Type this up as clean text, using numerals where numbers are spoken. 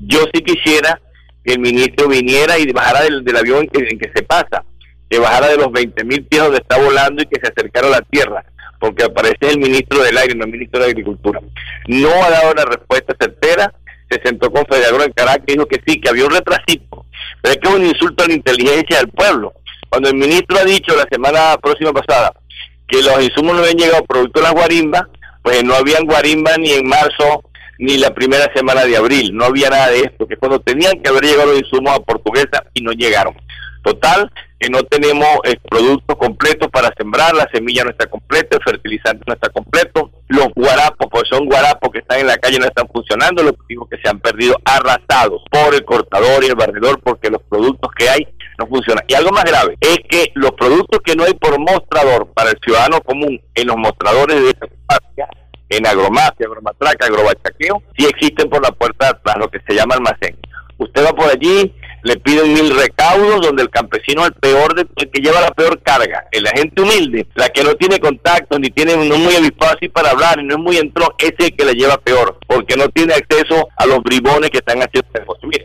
Yo sí quisiera que el ministro viniera y bajara del avión en que se pasa, que bajara de los 20.000 pies donde está volando y que se acercara a la tierra, porque aparece el ministro del aire, no el ministro de Agricultura. No ha dado una respuesta certera. Se sentó con Fedeagro en Caracas y dijo que sí, que había un retrasito, pero es que es un insulto a la inteligencia del pueblo. Cuando el ministro ha dicho la semana próxima pasada que los insumos no habían llegado producto de las guarimbas, pues no habían guarimbas ni en marzo ni la primera semana de abril, no había nada de esto, que cuando tenían que haber llegado los insumos a Portuguesa y no llegaron. Total, que no tenemos productos completos para sembrar, la semilla no está completa, el fertilizante no está completo, los guarapos, pues son guarapos que están en la calle, no están funcionando, los cultivos que se han perdido arrasados por el cortador y el barredor, porque los productos que hay no funcionan. Y algo más grave es que los productos que no hay por mostrador para el ciudadano común en los mostradores de esta farmacia, en agromacia, agromatraca, agrobachaqueo, sí existen por la puerta de atrás, lo que se llama almacén. Usted va por allí, le piden 1000 recaudos, donde el campesino es el peor, el que lleva la peor carga. La gente humilde, la que no tiene contacto, ni tiene, no es muy avispado así para hablar, y no es muy entrón, ese es el que le lleva peor, porque no tiene acceso a los bribones que están haciendo.